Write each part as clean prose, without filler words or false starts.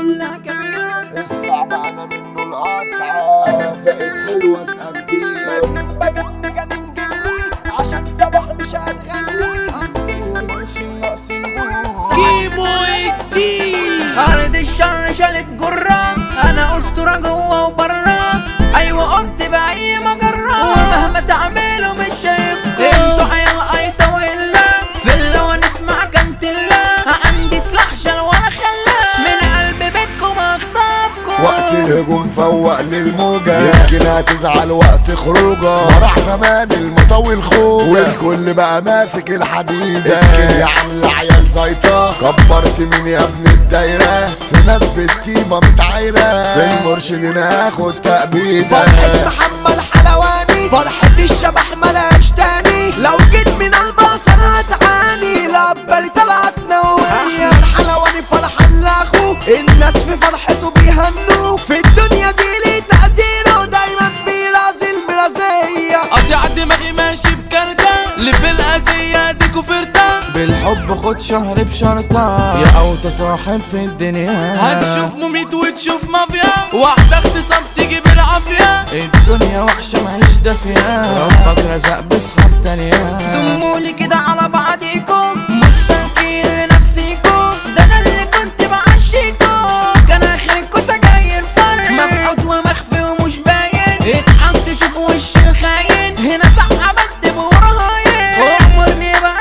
كلها كاميرا. الصعب انا منه الاصعب. انا الزائد حلو اسال بيه. بجن جنن جني عشان صباح مش هتغني. عالسيرة ماشي ناقصين بوم. كيمو الدين أرض الشر شالت جرة، أنا أسطورة جوه وبره. أيوة قمت بأي مجرة، ومهما تعملوا مش شايفكم. انتوا عيال قايطة وإلا فيلا ونسمع كانتيلا. عندي سلاح شال وأنا خلاق من قلب بيتكم أخطفكم. وقت الهجوم فوق للموجة، يمكن هتزعل وقت خروجة. وراح زمان المطول خوجة، والكل بقى ماسك الحديدة. يا عم العيال زيطة، كبرت مين يا ابن الدايرة؟ في ناس بالتيمة متعايرة، في المرشدين هاخد تأبيدة. فرحة محمد حلواني، فرحة الشبح ملاش تاني. لو جيت من البصر هتعاني، لعبالي طلعت نووية. الحلواني فرحان لاخوه، الناس في فرحته بيهنوه. في الدنيا دي ليه تقديره، دايما بيرازي المرازية. قطع دماغي ماشي بكارتة، اللي في الأذية دي كفرتة. بالحب خد شهر بشرطة، يا أوطى صاحب في الدنيا. هتشوف مميت وتشوف مافيا، واحدة اغتصاب تيجي بالعافية. الدنيا وحشة معيش دافية، ربك رزق بصحاب تانية. دمولي كده على بعضيكم، مساكين لنفسيكم. ده أنا اللي كنت بعشيكم، كان آخركوا سجاير فرق. مفقود ومخفي ومش باين، اتحط تشوف وش الخاين. هنا صح عملت برهاين، وأمرني بقى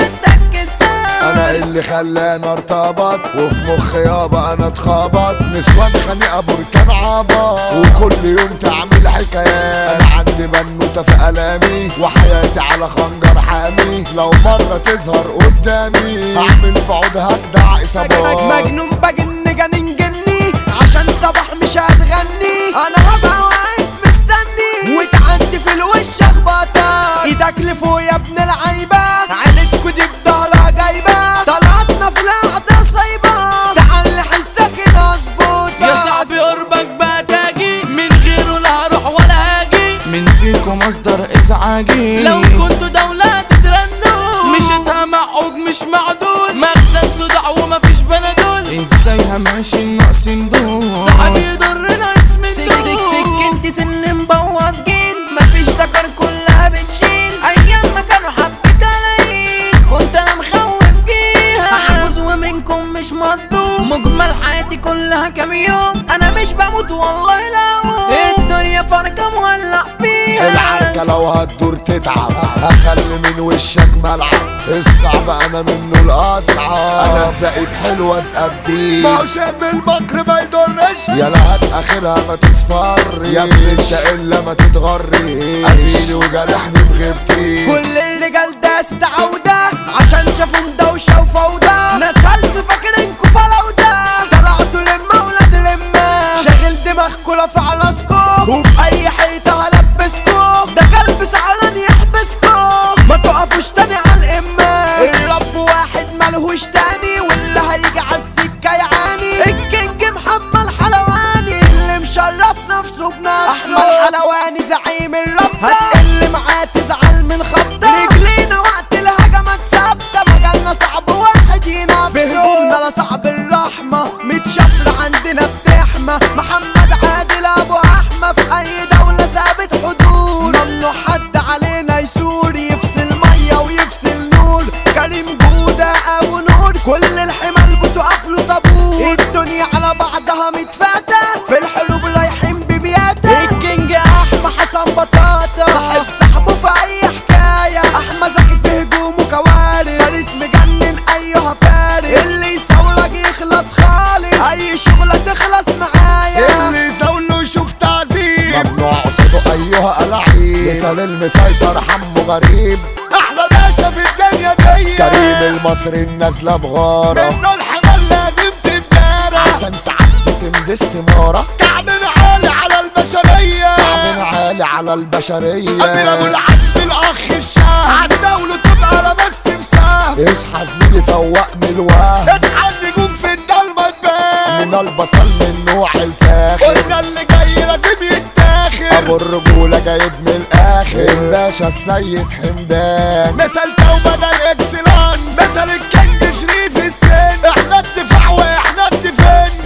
انا اللي خلاني ارتبط، وفي مخي يابا انا اتخبط. نسوان خنيقه بركان عبط، وكل يوم تعمل حكايات. انا عندي بنوته في الامي، وحياتي على خنجر حامي. لو مره تظهر قدامي هعمل في عودها اجدع اصابات. مجنون بجن جنن جني عشان صباح مش هتغني. انا هبقى واقف مستني، وتعدي في الوش اخبطك. ايدك لفوق يا ابن العيبه، عيلتكوا دي بضهرها جايبه. طلعتنا في القعده صايبه، تعال حسك نظبط. يا صاحبي قربك بقى تاجي، من غيره لا هروح ولا هاجي. من فيكم مصدر ازعاجي، لو كنتوا دولة تترنوا. مش معقوج مش معدول، مخزن صداع ومفيش بنادول. ازاي هماشي ناقصين دول، صعب يضرنا اسم الدول. سكنتي سن مبوظ جين، مفيش ذكر كلها بتشيل. ايام ما كانوا حبة قلايل، كنت انا مخوف جيها. عجوز ومنكم مش مصدوم، مجمل حياتي كلها كام يوم. انا مش بموت والله لا، الدنيا فرقة مولع فيها. العركة لو هتدور تتعب، هخلي من وشك ملعب. الصعب انا منه الاصعب. انا الزائد حلو اسقب بيه، ما هو شاب المكر ما يضرش. يا لهات اخرها ما تصفر، يا ابني انت الا ما تتغري. ازيلي وجرحني في غيبتي. كل الرجال داست عودة، عشان شافوا مدوشة وفوضى. ناس هلس فاكرينكوا فلوضة، طلعتوا لما ولاد لما. شاغل دماغكوا رافع راسكوا، وفي اي حيطة هلبسكوا. ده كلب سعران يحبسكوا، ما تقفوش تاني عالقمة. الرب واحد ملهوش تاني، واللي هيجي عالسكة يعاني. الكينج محمد حلواني، اللي مشرف نفسه بنفسه. احمد حلواني زعيم الرب، هتقل معاه تزعل من خبطة. رجلينا وقت الهجمات ثابتة، مجالنا صعب واحد ينافسه. في هجومنا لا صعب الرحمة، متشفرة عندنا بتحمى. محمد عادل ابو احمى، في اي دولة ثابت حدود. ممنوع حد علينا يسور، يفصل مية ويفصل نور. كريم جودة ابو نور، كل الحمال بتقف له طابور. الدنيا على بعضها متفاتة، في الحروب رايحين ببياتة. الكينج احمى حسن بطاطا، صاحب صاحبه في اي حكاية. احمى زكي في هجومه كوارث، فارس مجنن ايها فارس. اللي يصورك يخلص خالص، اي شغلة تخلص معايا. اللي يزاوله يشوف تعذيب، ممنوع قصاده ايها العيب. مثال المسيطر حمو غريب، احلى باشا في الدنيا دي. كريم المصري النازله بغاره، منه الحمال لازم تتدارى. عشان تعدي تمدي استماره، كعب عالي على البشريه. كعب عالي على البشريه. امير ابو العزم الاخ الشاه، هتزاوله تبقى لبست مساه. اصحى زميلي فوق من الوهم، اصحى النجوم في الضلمه تبان. من البصل من نوع الفاخر، قلنا اللي جاي لازم يتاخر. ابو الرجوله جايب من الاخر، الباشا السيد حمدان. مثل توبه ده الاكسلانس، مثل الكينج شريف السن. احنا الدفاع واحنا الديفنس، هنا اللي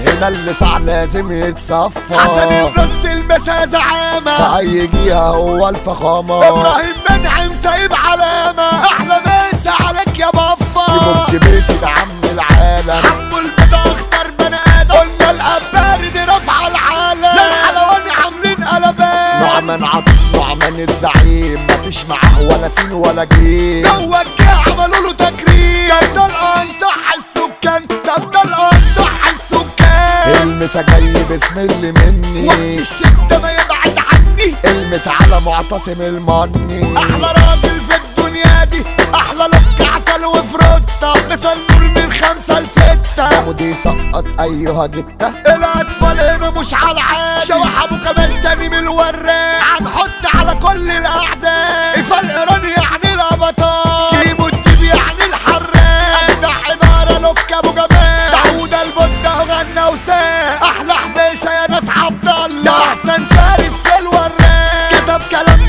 كل ساعة لازم يتصفى. حسن النص المسا زعامة في اي جهة هو الفخامة. ابراهيم منعم سايب علامة احلى مسا عليك يا بفا. يبقى بيسي ده عم العالم. حمو البيضة اختار بني ادم. قلنا الاباري دي رافعة العالم. للحلواني عاملين قلبان. نعمان عطف نعمان الزعيم، مفيش معاه ولا سين ولا جيم. جوه الجاع عملوا له تكريم. طب ده الانصح السكان، طب ده الانصح السكان. المسا جاي باسم اللي مني، وقت الشدة ما يبعد عني. المس على معتصم المني. احلى راجل في الدنيا دي، احلى لك عسل وفروتة. مثل نور من 5 ل6. ودي سقط ايها جتة. الاطفال هنا مش على العادي. شوح ابو كمال تاني من الوراق. هنحط على كل الاعداء. فالقران يعني الابطال. كيمو الديب يعني الحراق. ده حضاره لك ابو جمال. داوود البدة غنى وساق. احلى حبيشه يا ناس عبد الله. ده احسن فارس في الوراق. كتب كلام